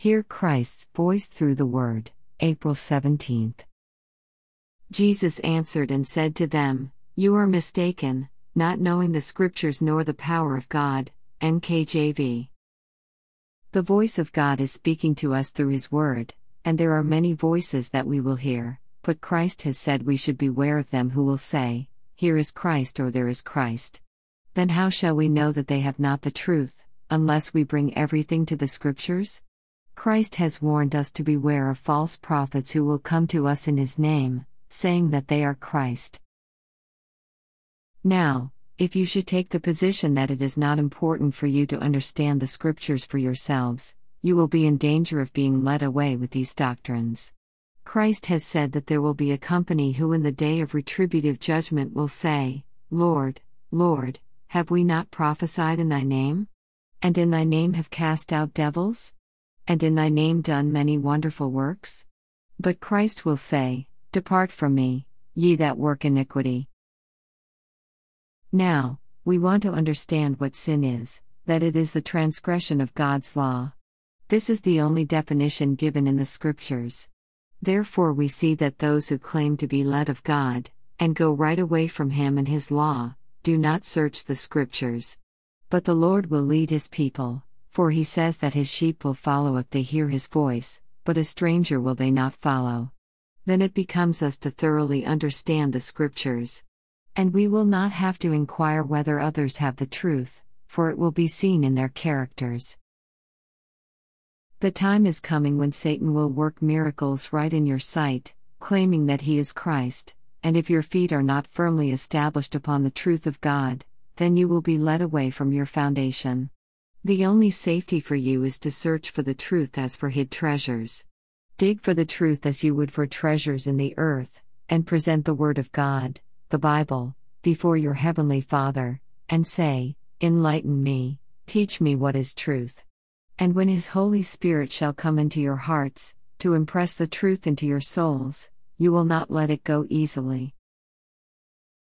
Hear Christ's voice through the Word, April 17th. Jesus answered and said to them, "You are mistaken, not knowing the Scriptures nor the power of God." NKJV. The voice of God is speaking to us through His Word, and there are many voices that we will hear, but Christ has said we should beware of them who will say, "Here is Christ," or "There is Christ." Then how shall we know that they have not the truth, unless we bring everything to the Scriptures? Christ has warned us to beware of false prophets who will come to us in His name, saying that they are Christ. Now, if you should take the position that it is not important for you to understand the Scriptures for yourselves, you will be in danger of being led away with these doctrines. Christ has said that there will be a company who in the day of retributive judgment will say, "Lord, Lord, have we not prophesied in Thy name? And in Thy name have cast out devils? And in Thy name done many wonderful works?" But Christ will say, "Depart from me, ye that work iniquity." Now, we want to understand what sin is, that it is the transgression of God's law. This is the only definition given in the Scriptures. Therefore we see that those who claim to be led of God, and go right away from Him and His law, do not search the Scriptures. But the Lord will lead His people, for He says that His sheep will follow if they hear His voice, but a stranger will they not follow. Then it becomes us to thoroughly understand the Scriptures. And we will not have to inquire whether others have the truth, for it will be seen in their characters. The time is coming when Satan will work miracles right in your sight, claiming that he is Christ, and if your feet are not firmly established upon the truth of God, then you will be led away from your foundation. The only safety for you is to search for the truth as for hid treasures. Dig for the truth as you would for treasures in the earth, and present the Word of God, the Bible, before your Heavenly Father, and say, "Enlighten me, teach me what is truth." And when His Holy Spirit shall come into your hearts, to impress the truth into your souls, you will not let it go easily.